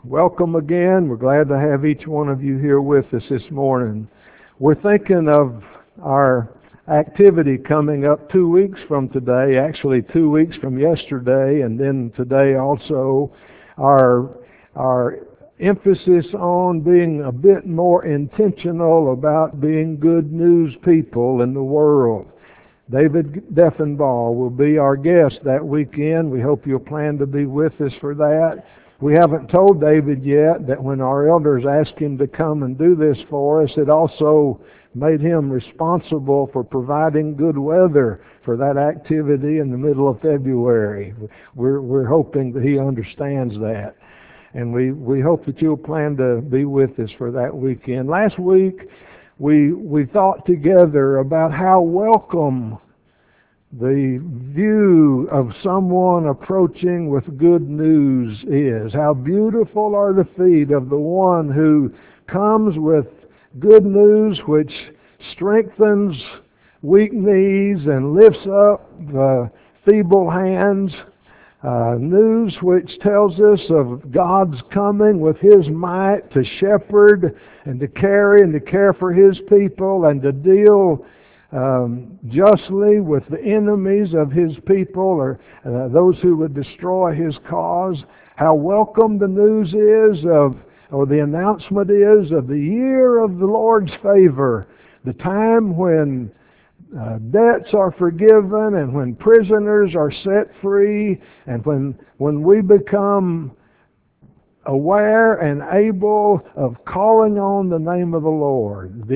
Welcome again. We're glad to have each one of you here with us this morning. We're thinking of our activity coming up 2 weeks from today, actually 2 weeks from yesterday, and then today also. Our emphasis on being a bit more intentional about being good news people in the world. David Deffenbaugh will be our guest that weekend. We hope you'll plan to be with us for that. We haven't told David yet that when our elders asked him to come and do this for us, it also made him responsible for providing good weather for that activity in the middle of February. We're hoping that he understands that. And we hope that you'll plan to be with us for that weekend. Last week, we thought together about how welcome the view of someone approaching with good news is. How beautiful are the feet of the one who comes with good news which strengthens weak knees and lifts up feeble hands. News which tells us of God's coming with His might to shepherd and to carry and to care for His people and to deal justly with the enemies of His people or those who would destroy His cause. How welcome the news is or the announcement is of the year of the Lord's favor, the time when debts are forgiven and when prisoners are set free and when we become aware and able of calling on the name of the Lord.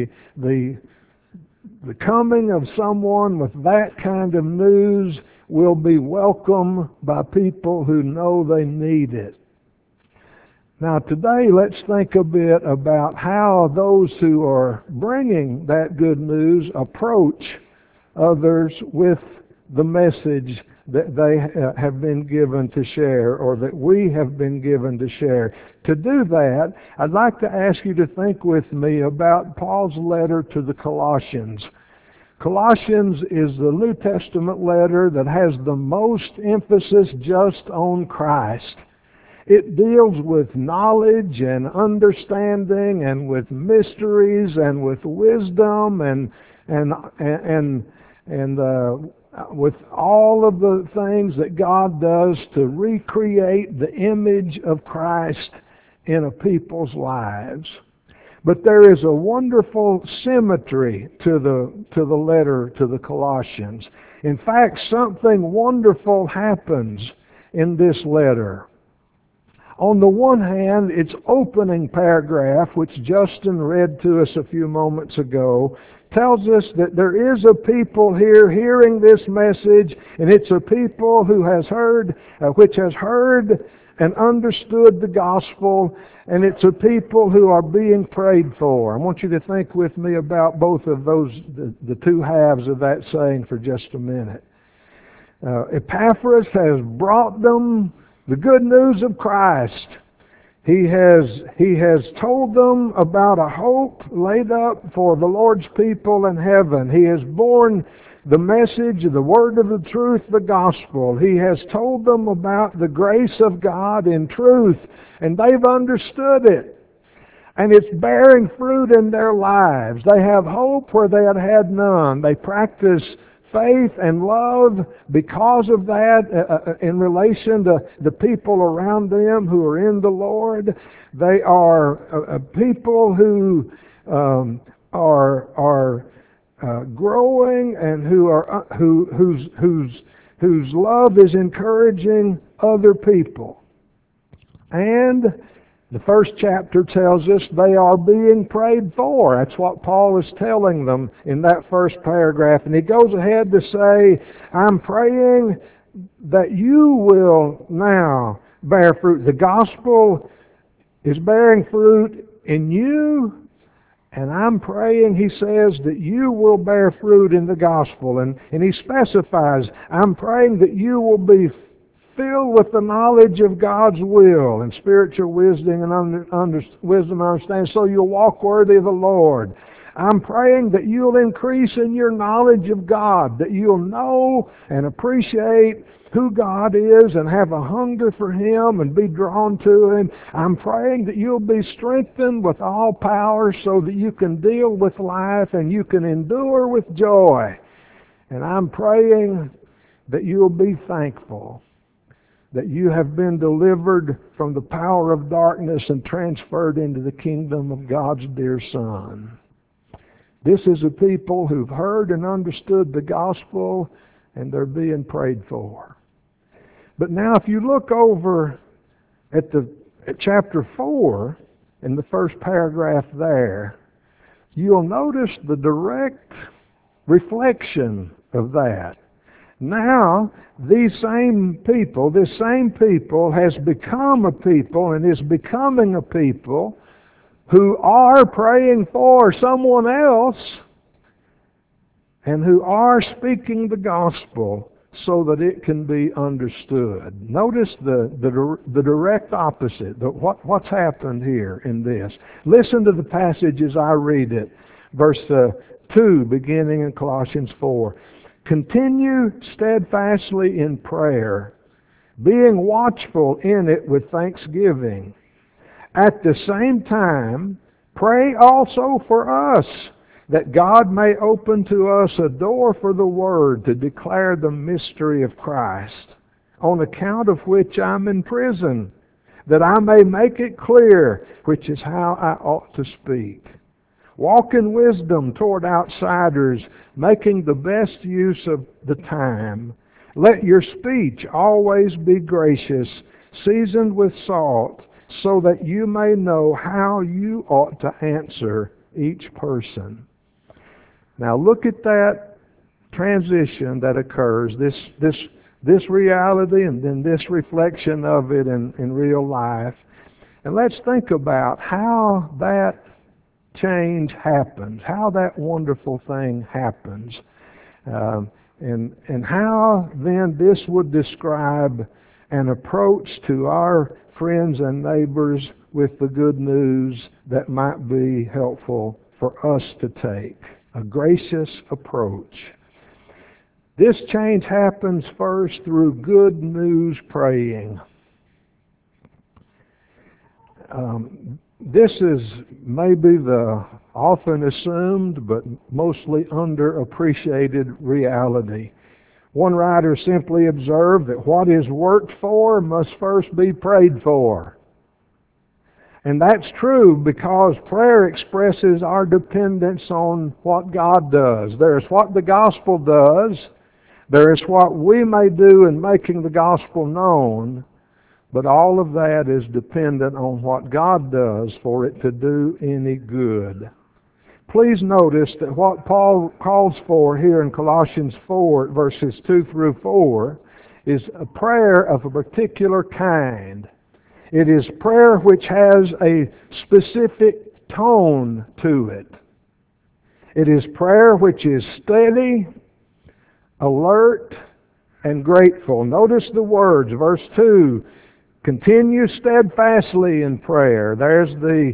The coming of someone with that kind of news will be welcome by people who know they need it. Now today, let's think a bit about how those who are bringing that good news approach others with the message that they have been given to share or that we have been given to share. To do that, I'd like to ask you to think with me about Paul's letter to the Colossians. Colossians is the New Testament letter that has the most emphasis just on Christ. It deals with knowledge and understanding and with mysteries and with wisdom and with all of the things that God does to recreate the image of Christ in a people's lives. But there is a wonderful symmetry to the letter to the Colossians. In fact, something wonderful happens in this letter. On the one hand, its opening paragraph, which Justin read to us a few moments ago, tells us that there is a people here hearing this message, and it's a people who which has heard and understood the gospel, and it's a people who are being prayed for. I want you to think with me about both of those, the two halves of that saying for just a minute. Epaphras has brought them the good news of Christ. He has told them about a hope laid up for the Lord's people in heaven. He has borne the message, the word of the truth, the gospel. He has told them about the grace of God in truth, and they've understood it. And it's bearing fruit in their lives. They have hope where they had none. They practice faith and love because of that in relation to the people around them who are in the Lord. They are people who are growing and whose love is encouraging other people. And the first chapter tells us they are being prayed for. That's what Paul is telling them in that first paragraph. And he goes ahead to say, I'm praying that you will now bear fruit. The gospel is bearing fruit in you, and I'm praying, he says, that you will bear fruit in the gospel. And he specifies, I'm praying that you will be filled with the knowledge of God's will and spiritual wisdom and understanding, so you'll walk worthy of the Lord. I'm praying that you'll increase in your knowledge of God, that you'll know and appreciate who God is and have a hunger for Him and be drawn to Him. I'm praying that you'll be strengthened with all power so that you can deal with life and you can endure with joy. And I'm praying that you'll be thankful that you have been delivered from the power of darkness and transferred into the kingdom of God's dear Son. This is a people who've heard and understood the gospel, and they're being prayed for. But now if you look over at chapter 4, in the first paragraph there, you'll notice the direct reflection of that. Now, this same people has become a people and is becoming a people who are praying for someone else and who are speaking the gospel so that it can be understood. Notice the direct opposite. What's happened here in this. Listen to the passage as I read it. Verse 2, beginning in Colossians 4. Continue steadfastly in prayer, being watchful in it with thanksgiving. At the same time, pray also for us, that God may open to us a door for the Word to declare the mystery of Christ, on account of which I'm in prison, that I may make it clear, which is how I ought to speak. Walk in wisdom toward outsiders, making the best use of the time. Let your speech always be gracious, seasoned with salt, so that you may know how you ought to answer each person. Now look at that transition that occurs, this reality and then this reflection of it in real life. And let's think about how that change happens, how that wonderful thing happens, and how then this would describe an approach to our friends and neighbors with the good news that might be helpful for us to take. A gracious approach. This change happens first through good news praying. This is maybe the often assumed but mostly underappreciated reality. One writer simply observed that what is worked for must first be prayed for. And that's true because prayer expresses our dependence on what God does. There's what the gospel does. There is what we may do in making the gospel known. But all of that is dependent on what God does for it to do any good. Please notice that what Paul calls for here in Colossians 4, verses 2 through 4, is a prayer of a particular kind. It is prayer which has a specific tone to it. It is prayer which is steady, alert, and grateful. Notice the words, verse 2, continue steadfastly in prayer. There's the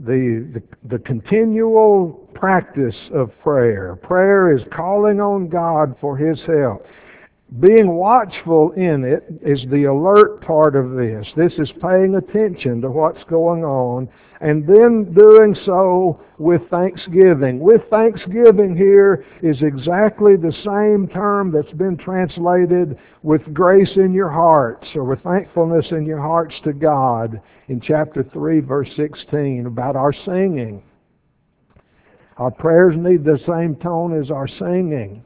continual practice of prayer. Prayer is calling on God for His help. Being watchful in it is the alert part of this. This is paying attention to what's going on and then doing so with thanksgiving. With thanksgiving here is exactly the same term that's been translated with grace in your hearts or with thankfulness in your hearts to God in chapter 3, verse 16 about our singing. Our prayers need the same tone as our singing.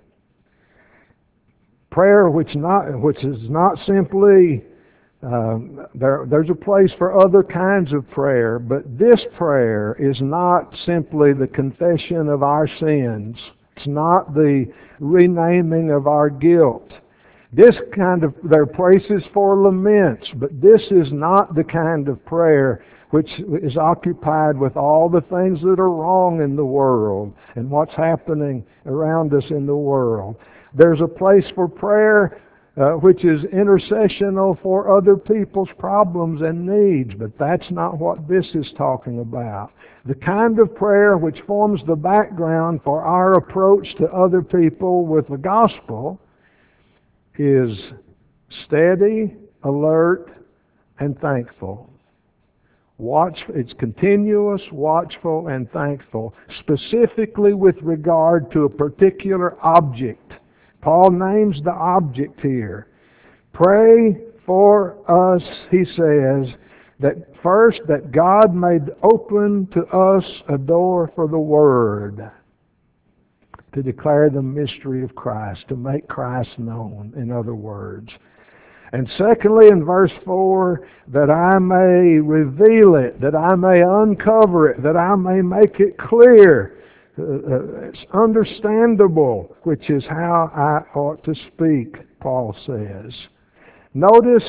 Prayer which is not simply, there's a place for other kinds of prayer, but this prayer is not simply the confession of our sins. It's not the renaming of our guilt. There are places for laments, but this is not the kind of prayer which is occupied with all the things that are wrong in the world and what's happening around us in the world. There's a place for prayer which is intercessional for other people's problems and needs, but that's not what this is talking about. The kind of prayer which forms the background for our approach to other people with the gospel is steady, alert, and thankful. It's continuous, watchful, and thankful, specifically with regard to a particular object. Paul names the object here. Pray for us, he says, that first that God may open to us a door for the Word, to declare the mystery of Christ, to make Christ known, in other words. And secondly, in verse 4, that I may reveal it, that I may uncover it, that I may make it clear. It's understandable, which is how I ought to speak, Paul says. Notice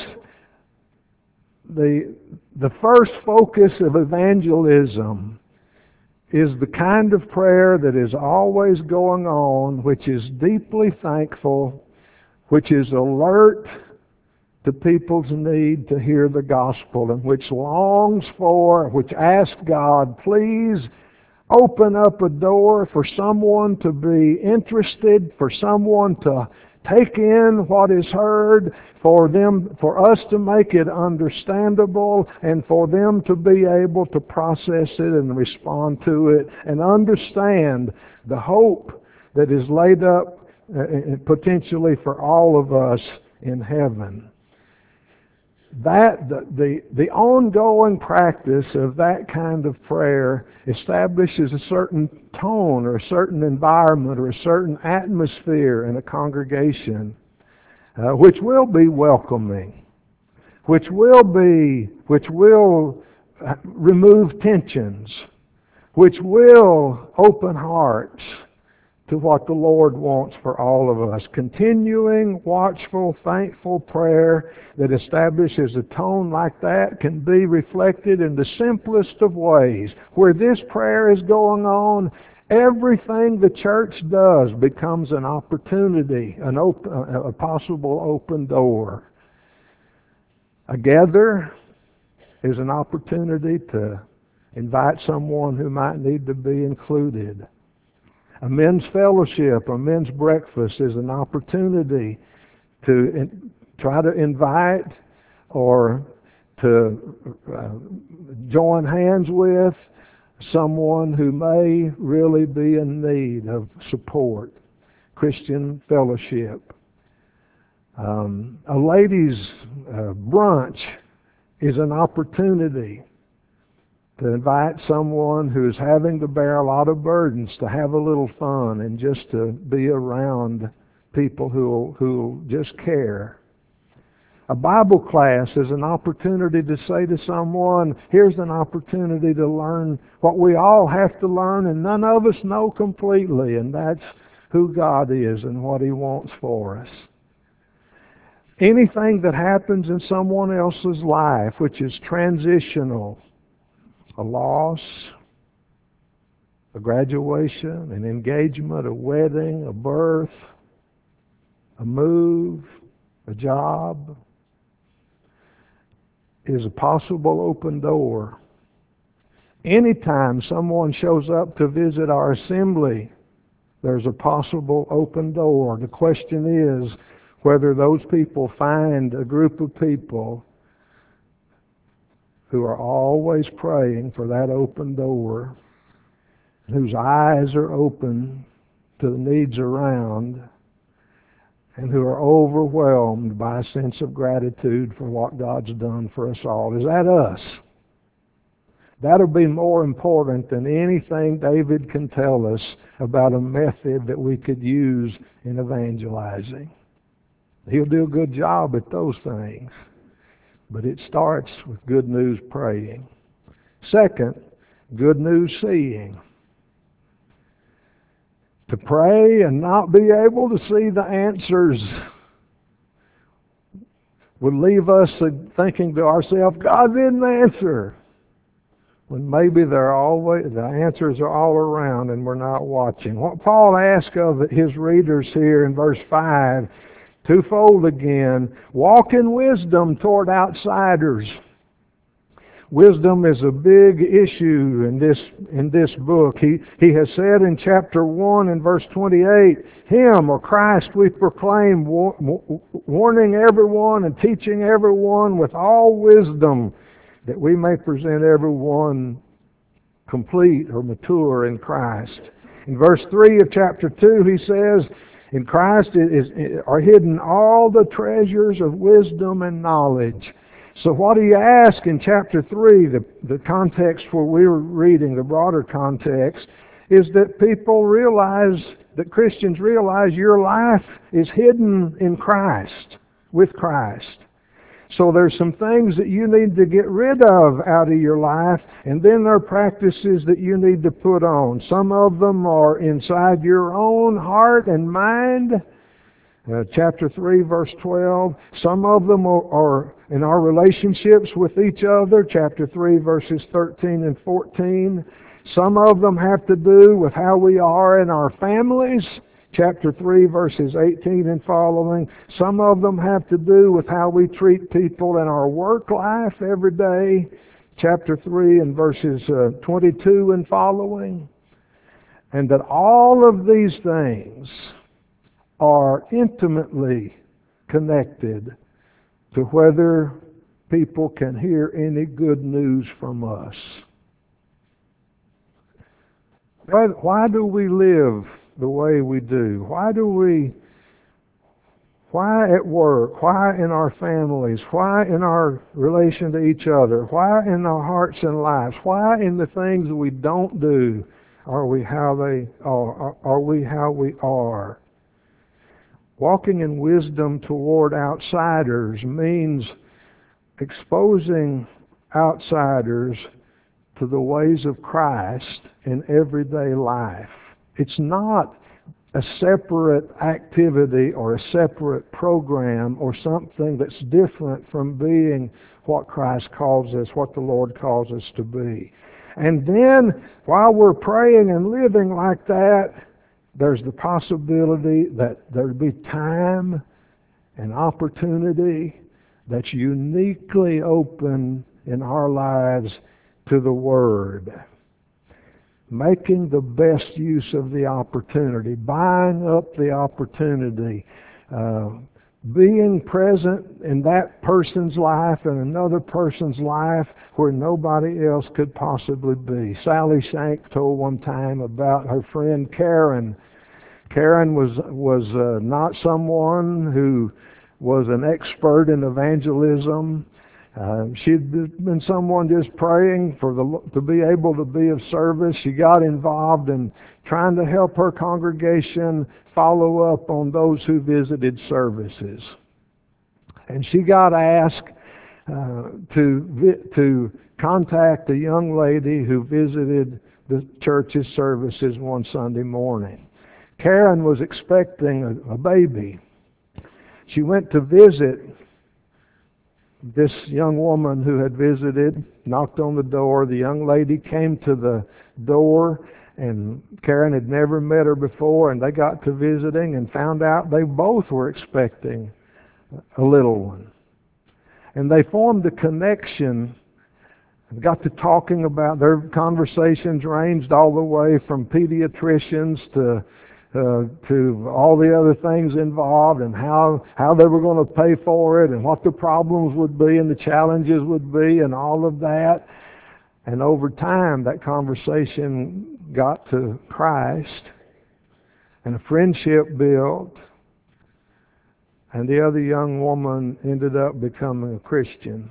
the first focus of evangelism is the kind of prayer that is always going on, which is deeply thankful, which is alert to people's need to hear the gospel, and which longs for, which asks God, please open up a door for someone to be interested, for someone to take in what is heard, for us to make it understandable, and for them to be able to process it and respond to it and understand the hope that is laid up potentially for all of us in heaven. The ongoing practice of that kind of prayer establishes a certain tone or a certain environment or a certain atmosphere in a congregation, which will be welcoming, which will remove tensions, which will open hearts to what the Lord wants for all of us. Continuing, watchful, thankful prayer that establishes a tone like that can be reflected in the simplest of ways. Where this prayer is going on, everything the church does becomes an opportunity, a possible open door. A gather is an opportunity to invite someone who might need to be included. A men's fellowship, a men's breakfast is an opportunity to try to invite or to join hands with someone who may really be in need of support. Christian fellowship. A ladies' brunch is an opportunity to invite someone who's having to bear a lot of burdens to have a little fun and just to be around people who just care. A Bible class is an opportunity to say to someone, here's an opportunity to learn what we all have to learn and none of us know completely, and that's who God is and what He wants for us. Anything that happens in someone else's life which is transitional, a loss, a graduation, an engagement, a wedding, a birth, a move, a job, is a possible open door. Anytime someone shows up to visit our assembly, there's a possible open door. The question is whether those people find a group of people who are always praying for that open door, whose eyes are open to the needs around, and who are overwhelmed by a sense of gratitude for what God's done for us all. Is that us? That'll be more important than anything David can tell us about a method that we could use in evangelizing. He'll do a good job at those things. But it starts with good news praying. Second, good news seeing. To pray and not be able to see the answers would leave us thinking to ourselves, God didn't answer. When maybe the answers are all around and we're not watching. What Paul asks of his readers here in verse 5, Twofold again. Walk in wisdom toward outsiders. Wisdom is a big issue in this book. He has said in chapter 1 and verse 28, Him, or Christ, we proclaim, warning everyone and teaching everyone with all wisdom, that we may present everyone complete or mature in Christ. In verse 3 of chapter 2, he says, in Christ are hidden all the treasures of wisdom and knowledge. So what do you ask in chapter 3, the context where we were reading, the broader context, is that people realize, that Christians realize your life is hidden in Christ, with Christ. So there's some things that you need to get rid of out of your life, and then there are practices that you need to put on. Some of them are inside your own heart and mind. Chapter 3, verse 12. Some of them are in our relationships with each other. Chapter 3, verses 13 and 14. Some of them have to do with how we are in our families. Chapter 3, verses 18 and following. Some of them have to do with how we treat people in our work life every day. Chapter 3 and verses 22 and following. And that all of these things are intimately connected to whether people can hear any good news from us. Why do we live the way we do? Why at work? Why in our families? Why in our relation to each other? Why in our hearts and lives? Why in the things we don't do are we how they are? Are we how we are? Walking in wisdom toward outsiders means exposing outsiders to the ways of Christ in everyday life. It's not a separate activity or a separate program or something that's different from being what Christ calls us, what the Lord calls us to be. And then, while we're praying and living like that, there's the possibility that there'll be time and opportunity that's uniquely open in our lives to the Word. Making the best use of the opportunity, buying up the opportunity, being present in that person's life and another person's life where nobody else could possibly be. Sally Shank told one time about her friend Karen. Karen was not someone who was an expert in evangelism. She'd been someone just praying to be able to be of service. She got involved in trying to help her congregation follow up on those who visited services. And she got asked to contact a young lady who visited the church's services one Sunday morning. Karen was expecting a baby. She went to visit this young woman who had visited, knocked on the door. The young lady came to the door, and Karen had never met her before, and they got to visiting and found out they both were expecting a little one. And they formed a connection, got to talking about, their conversations ranged all the way from pediatricians to all the other things involved, and how they were going to pay for it, and what the problems would be and the challenges would be, and all of that. And over time, that conversation got to Christ, and a friendship built, and the other young woman ended up becoming a Christian.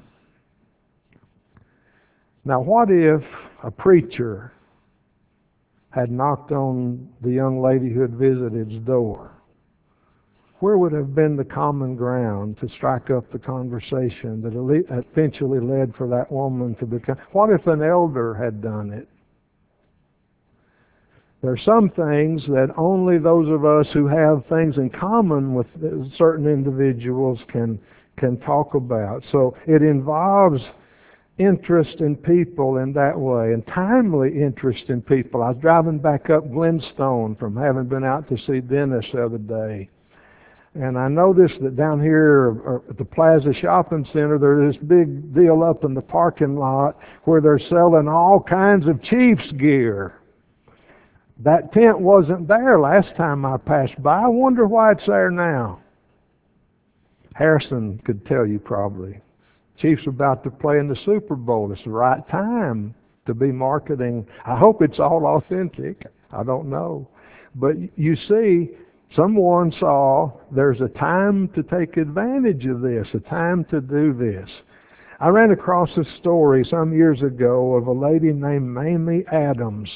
Now, what if a preacher had knocked on the young lady who had visited his door? Where would have been the common ground to strike up the conversation that eventually led for that woman to become? What if an elder had done it? There are some things that only those of us who have things in common with certain individuals can talk about. So it involves interest in people in that way, and timely interest in people. I was driving back up Glenstone from having been out to see Dennis the other day, And I noticed that down here at the Plaza Shopping Center, there's this big deal up in the parking lot where they're selling all kinds of Chiefs gear. That tent wasn't there last time I passed by. I wonder why it's there now. Harrison could tell you probably. Chiefs are about to play in the Super Bowl. It's the right time to be marketing. I hope it's all authentic. I don't know. But you see, someone saw there's a time to take advantage of this, a time to do this. I ran across a story some years ago of a lady named Mamie Adams.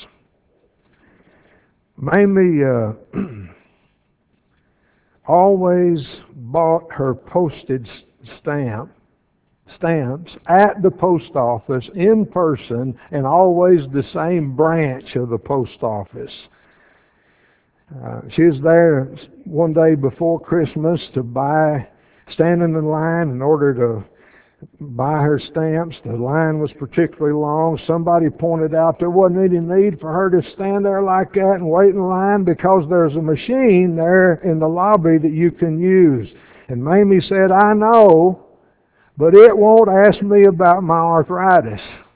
Mamie always bought her postage stamps at the post office in person, and always the same branch of the post office. She was there one day before Christmas standing in line in order to buy her stamps. The line was particularly long. Somebody pointed out there wasn't any need for her to stand there like that and wait in line because there's a machine there in the lobby that you can use. And Mamie said, I know, but it won't ask me about my arthritis.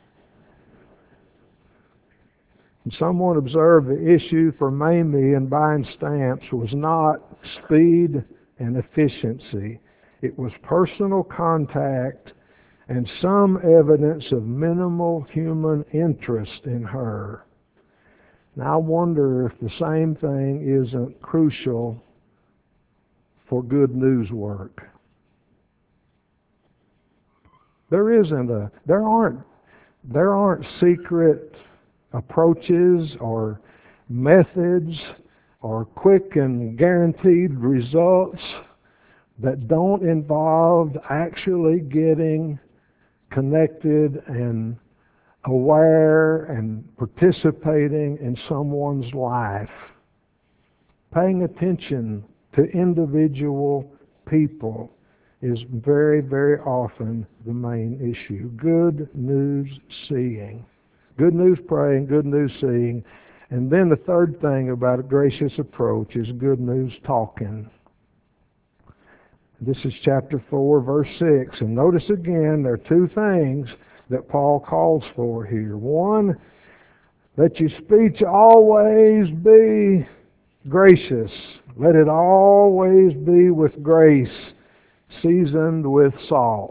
And someone observed the issue for Mamie in buying stamps was not speed and efficiency. It was personal contact and some evidence of minimal human interest in her. Now I wonder if the same thing isn't crucial for good news work. There aren't secret approaches or methods or quick and guaranteed results that don't involve actually getting connected and aware and participating in someone's life. Paying attention to individual people is very, very often the main issue. Good news seeing. Good news praying, good news seeing. And then the third thing about a gracious approach is good news talking. This is chapter 4, verse 6. And notice again, there are two things that Paul calls for here. One, let your speech always be gracious. Let it always be with grace, seasoned with salt.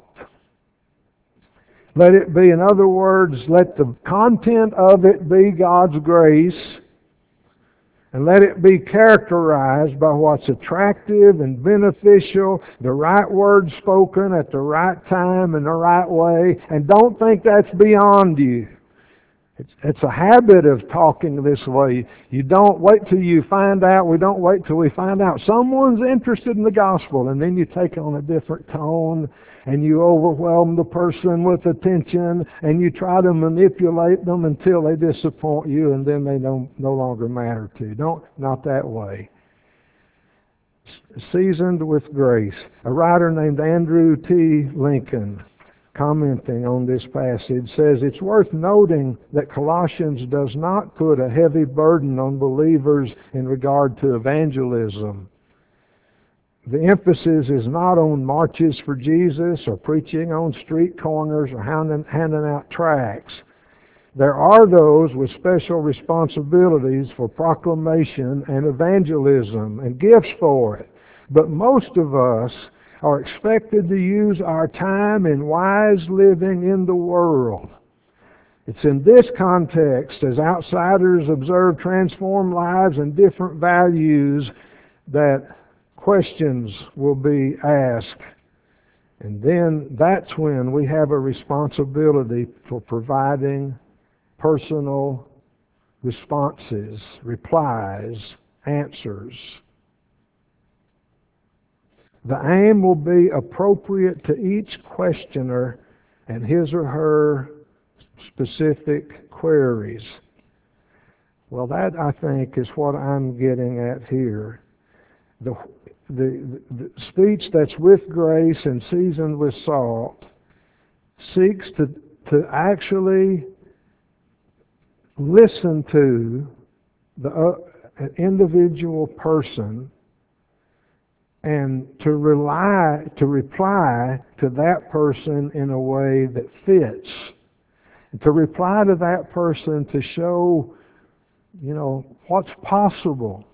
Let it be, in other words, let the content of it be God's grace, and let it be characterized by what's attractive and beneficial, the right words spoken at the right time and the right way, and don't think that's beyond you. It's a habit of talking this way. You don't wait till you find out. We don't wait till we find out someone's interested in the gospel, and then you take on a different tone, and you overwhelm the person with attention, and you try to manipulate them until they disappoint you, and then they no longer matter to you. Not that way. Seasoned with grace. A writer named Andrew T. Lincoln, commenting on this passage, says it's worth noting that Colossians does not put a heavy burden on believers in regard to evangelism. The emphasis is not on marches for Jesus or preaching on street corners or handing out tracts. There are those with special responsibilities for proclamation and evangelism and gifts for it. But most of us are expected to use our time in wise living in the world. It's in this context, as outsiders observe transformed lives and different values, that questions will be asked. And then that's when we have a responsibility for providing personal responses, replies, answers. The aim will be appropriate to each questioner and his or her specific queries. Well, that, I think, is what I'm getting at here. The speech that's with grace and seasoned with salt seeks to actually listen to an individual person and to reply to that person in a way that fits. And to reply to that person to show, what's possible.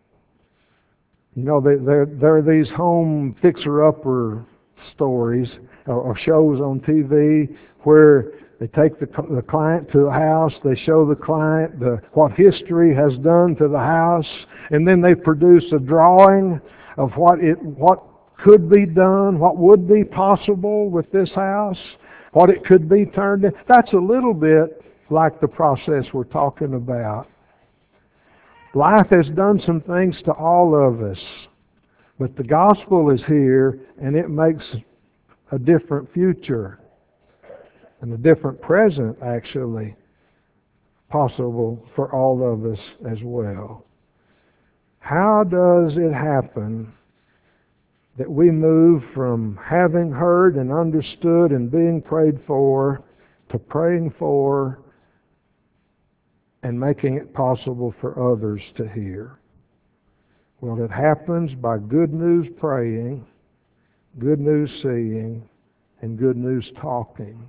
There are these home fixer-upper stories or shows on TV where they take the client to the house, they show the client what history has done to the house, and then they produce a drawing of what could be done, what would be possible with this house, what it could be turned into. That's a little bit like the process we're talking about. Life has done some things to all of us, but the gospel is here, and it makes a different future and a different present, actually, possible for all of us as well. How does it happen that we move from having heard and understood and being prayed for to praying for and making it possible for others to hear? Well, it happens by good news praying, good news seeing, and good news talking.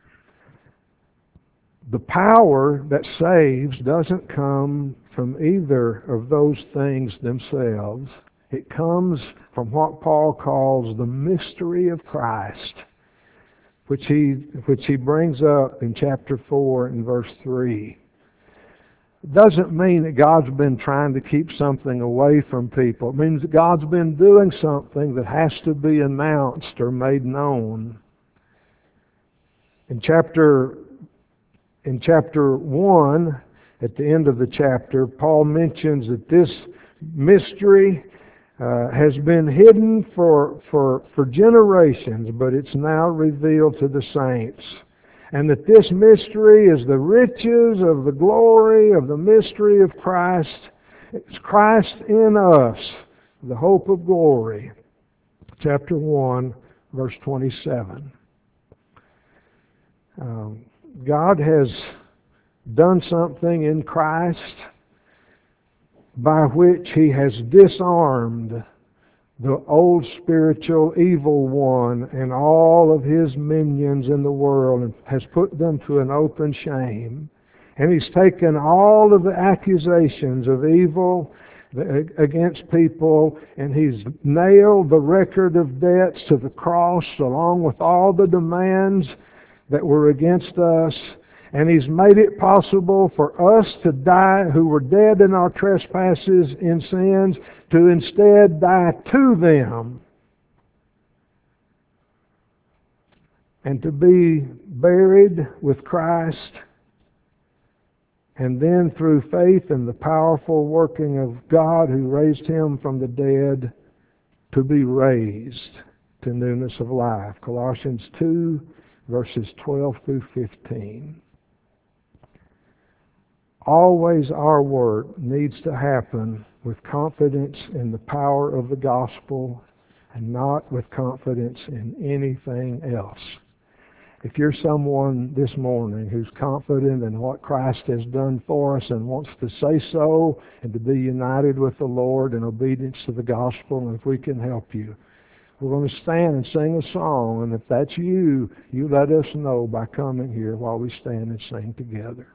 The power that saves doesn't come from either of those things themselves. It comes from what Paul calls the mystery of Christ, which he brings up in chapter 4 and verse 3. It doesn't mean that God's been trying to keep something away from people. It means that God's been doing something that has to be announced or made known. In chapter 1, at the end of the chapter, Paul mentions that this mystery has been hidden for generations, but it's now revealed to the saints. And that this mystery is the riches of the glory of the mystery of Christ. It's Christ in us, the hope of glory. Chapter 1, verse 27. God has done something in Christ by which He has disarmed the old spiritual evil one and all of his minions in the world, and has put them to an open shame. And He's taken all of the accusations of evil against people, and He's nailed the record of debts to the cross along with all the demands that were against us. And He's made it possible for us to die, who were dead in our trespasses and sins, to instead die to them and to be buried with Christ, and then through faith in the powerful working of God who raised Him from the dead, to be raised to newness of life. Colossians 2, verses 12 through 15. Always our work needs to happen with confidence in the power of the gospel and not with confidence in anything else. If you're someone this morning who's confident in what Christ has done for us and wants to say so and to be united with the Lord in obedience to the gospel, and if we can help you, we're going to stand and sing a song. And if that's you, you let us know by coming here while we stand and sing together.